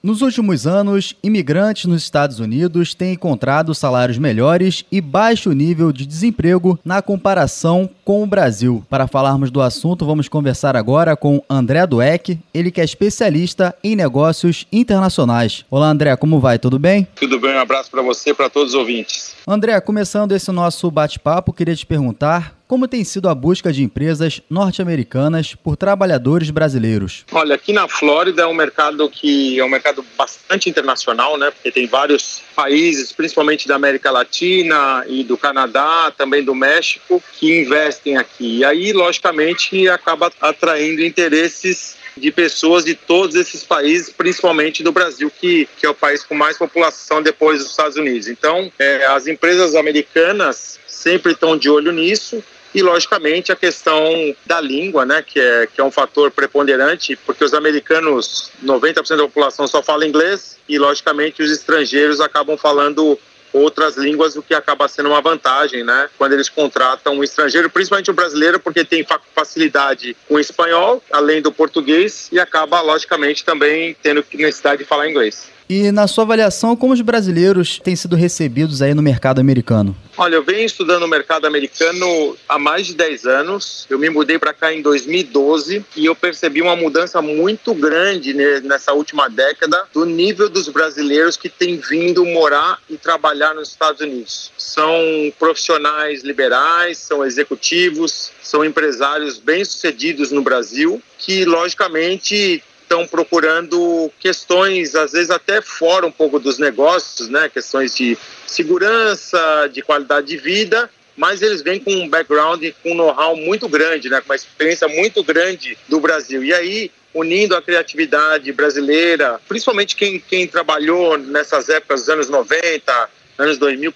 Nos últimos anos, imigrantes nos Estados Unidos têm encontrado salários melhores e baixo nível de desemprego na comparação com o Brasil. Para falarmos do assunto, vamos conversar agora com André Dweck, ele que é especialista em negócios internacionais. Olá, André, como vai? Tudo bem? Tudo bem, um abraço para você e para todos os ouvintes. André, começando esse nosso bate-papo, queria te perguntar como tem sido a busca de empresas norte-americanas por trabalhadores brasileiros? Olha, aqui na Flórida é um mercado que é um mercado bastante internacional, né? Porque tem vários países, principalmente da América Latina e do Canadá, também do México, que investem aqui. E aí, logicamente, acaba atraindo interesses de pessoas de todos esses países, principalmente do Brasil, que é o país com mais população depois dos Estados Unidos. Então, as empresas americanas sempre estão de olho nisso. E, logicamente, a questão da língua, né, que é um fator preponderante, porque os americanos, 90% da população só fala inglês e, logicamente, os estrangeiros acabam falando outras línguas, o que acaba sendo uma vantagem, né, quando eles contratam um estrangeiro, principalmente o brasileiro, porque tem facilidade com o espanhol, além do português, e acaba, logicamente, também tendo necessidade de falar inglês. E na sua avaliação, como os brasileiros têm sido recebidos aí no mercado americano? Olha, eu venho estudando o mercado americano há mais de 10 anos. Eu me mudei para cá em 2012 e eu percebi uma mudança muito grande nessa última década do nível dos brasileiros que têm vindo morar e trabalhar nos Estados Unidos. São profissionais liberais, são executivos, são empresários bem-sucedidos no Brasil que, logicamente, estão procurando questões, às vezes até fora um pouco dos negócios, né? Questões de segurança, de qualidade de vida, mas eles vêm com um background, com um know-how muito grande, né? Com uma experiência muito grande do Brasil. E aí, unindo a criatividade brasileira, principalmente quem trabalhou nessas épocas dos anos 90, anos 2000,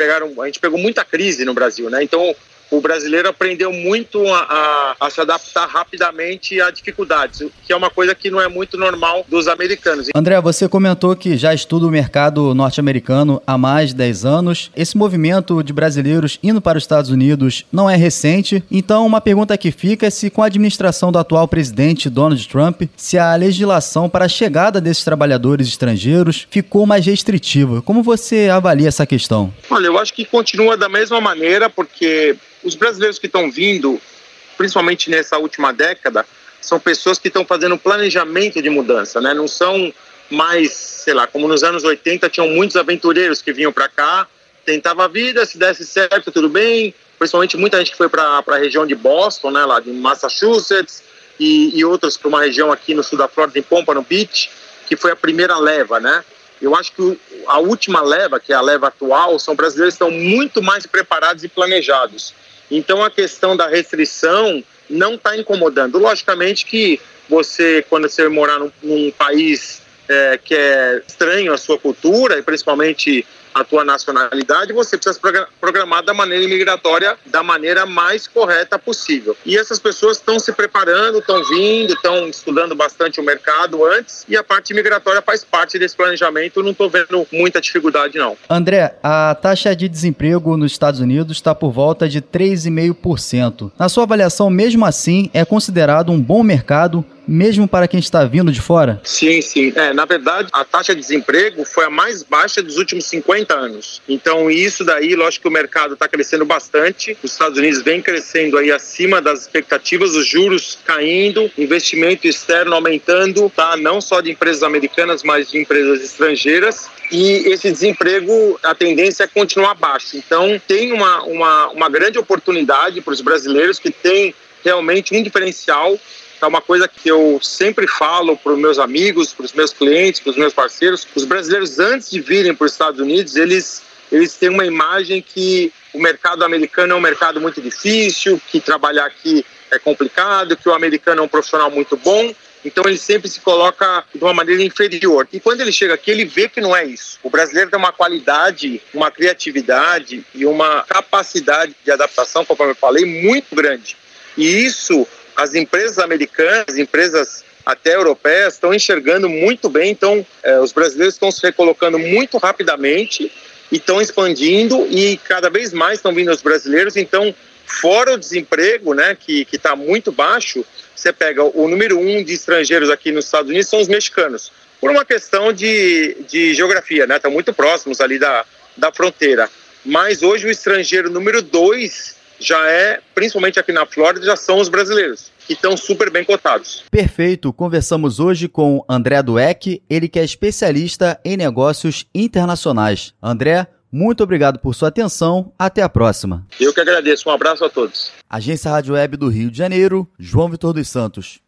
a gente pegou muita crise no Brasil, né? Então, o brasileiro aprendeu muito a se adaptar rapidamente a dificuldades, que é uma coisa que não é muito normal dos americanos. André, você comentou que já estuda o mercado norte-americano há mais de 10 anos. Esse movimento de brasileiros indo para os Estados Unidos não é recente. Então, uma pergunta que fica é se com a administração do atual presidente Donald Trump, se a legislação para a chegada desses trabalhadores estrangeiros ficou mais restritiva. Como você avalia essa questão? Olha, eu acho que continua da mesma maneira, porque os brasileiros que estão vindo, principalmente nessa última década, são pessoas que estão fazendo planejamento de mudança, né? Não são mais, sei lá, como nos anos 80, tinham muitos aventureiros que vinham para cá, tentava a vida, se desse certo, tudo bem, principalmente muita gente que foi para a região de Boston, né, lá de Massachusetts, e outros para uma região aqui no sul da Flórida, em Pompano Beach, que foi a primeira leva, né? Eu acho que a última leva, que é a leva atual, são brasileiros que estão muito mais preparados e planejados. Então, a questão da restrição não está incomodando. Logicamente que você, quando você morar num país que é estranho à sua cultura, e principalmente a tua nacionalidade, você precisa programar da maneira imigratória da maneira mais correta possível. E essas pessoas estão se preparando, estão vindo, estão estudando bastante o mercado antes, e a parte imigratória faz parte desse planejamento. Não estou vendo muita dificuldade, não. André, a taxa de desemprego nos Estados Unidos está por volta de 3,5%. Na sua avaliação, mesmo assim, é considerado um bom mercado mesmo para quem está vindo de fora? Sim. Na verdade, a taxa de desemprego foi a mais baixa dos últimos 50 anos. Então, isso daí, lógico que o mercado está crescendo bastante. Os Estados Unidos vem crescendo aí acima das expectativas, os juros caindo, investimento externo aumentando, tá? Não só de empresas americanas, mas de empresas estrangeiras. E esse desemprego, a tendência é continuar baixo. Então, tem uma grande oportunidade para os brasileiros que têm realmente um diferencial. É uma coisa que eu sempre falo para os meus amigos, para os meus clientes, para os meus parceiros. Os brasileiros, antes de virem para os Estados Unidos, eles têm uma imagem que o mercado americano é um mercado muito difícil, que trabalhar aqui é complicado, que o americano é um profissional muito bom. Então ele sempre se coloca de uma maneira inferior. E quando ele chega aqui, ele vê que não é isso. O brasileiro tem uma qualidade, uma criatividade e uma capacidade de adaptação, conforme eu falei, muito grande. E isso as empresas americanas, as empresas até europeias, estão enxergando muito bem. Então, os brasileiros estão se recolocando muito rapidamente e estão expandindo, e cada vez mais estão vindo os brasileiros. Então, fora o desemprego, né, que está muito baixo, você pega o número 1 de estrangeiros aqui nos Estados Unidos são os mexicanos, por uma questão de geografia, né? Estão muito próximos ali da fronteira. Mas hoje o estrangeiro número 2 já é, principalmente aqui na Flórida, já são os brasileiros, que estão super bem cotados. Perfeito. Conversamos hoje com André Dweck, ele que é especialista em negócios internacionais. André, muito obrigado por sua atenção. Até a próxima. Eu que agradeço. Um abraço a todos. Agência Rádio Web do Rio de Janeiro, João Vitor dos Santos.